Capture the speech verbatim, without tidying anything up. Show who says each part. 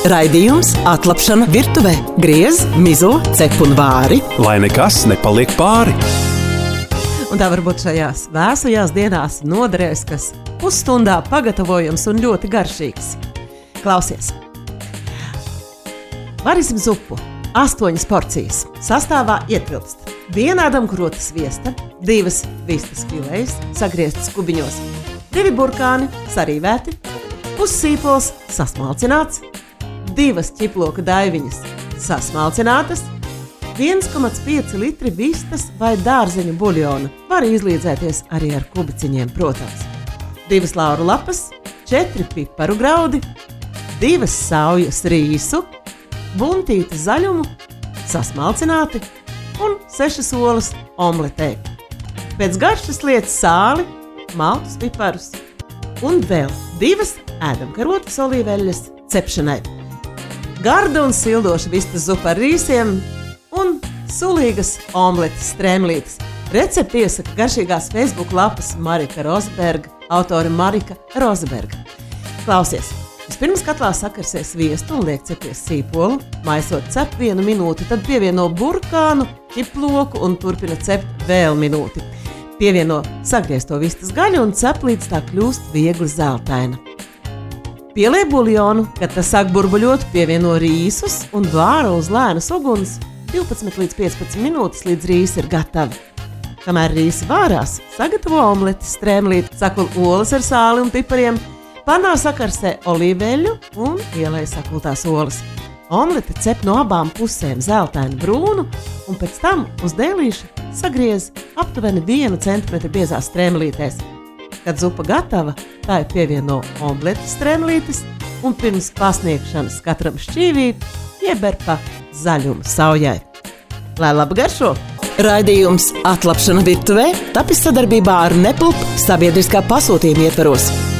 Speaker 1: Raidījums Atlapšana virtuvē. Griez, mizo, cep un vāri.
Speaker 2: Lai nekas nepaliek pāri.
Speaker 3: Un tā varbūt šajās vēsajās dienās noderēs, kas pusstundā pagatavojams un ļoti garšīgs. Klausies! Varīsim zupu. Astoņas porcijas. Sastāvā ietilpst viena ēdamkrota sviesta, divas vistas filejas, sagrieztas kubiņos, divi burkāni, sarīvēti, pussīpols, sasmalcināts, divas ķiploka daiviņas, sasmalcinātas, viens komats pieci litri vistas vai dārzeņu buļļona, var izlīdzēties arī ar kubiciņiem, protams, divas lauru lapas, četri piparu graudi, divas saujas rīsu, buntīti zaļumu, sasmalcināti un sešas olas omletē. Pēc garšas liec sāli, maltus piparus un vēl divas ēdamkarotes olīveļas cepšanai. Garda un sildoša vistas zupa ar rīsiem un sulīgas omletes strēmlītes. Recepti iesaka garšīgās Facebook lapas Marika Rozeberga, autori Marika Rozeberga. Klausies! Vispirms katlā sakarsē sviestu un liek cepties sīpolu, maisot cep vienu minūti, tad pievieno burkānu, ķiploku un turpina cept vēl minūti. Pievieno sagriezto vistas gaļu un cep līdz tā kļūst viegli zeltaina. Pieliek buļļonu, kad tas sāk burbuļot, pievieno rīsus un vāra uz lēnas uguns divpadsmit līdz piecpadsmit minūtes, līdz rīsi ir gatavi. Kamēr rīsi vārās, sagatavo omleti, strēmlīti, sakul olas ar sāli un pipariem, panā sakarsē olīveļu un ielej sakultās olas. Omlete cep no abām pusēm zeltainu brūnu un pēc tam uz dēlīša sagriez aptuveni vienu centimetru biezās strēmlītēs. Kad zupa gatava, tā ir pievieno omletes strēmlītes un pirms pasniegšanas katram šķīvī ieber pa zaļumu saujai. Lai labi garšo!
Speaker 1: Raidījums Atlapšana virtuvē tapis sadarbībā ar Nepulp sabiedriskā pasūtījuma ietvaros.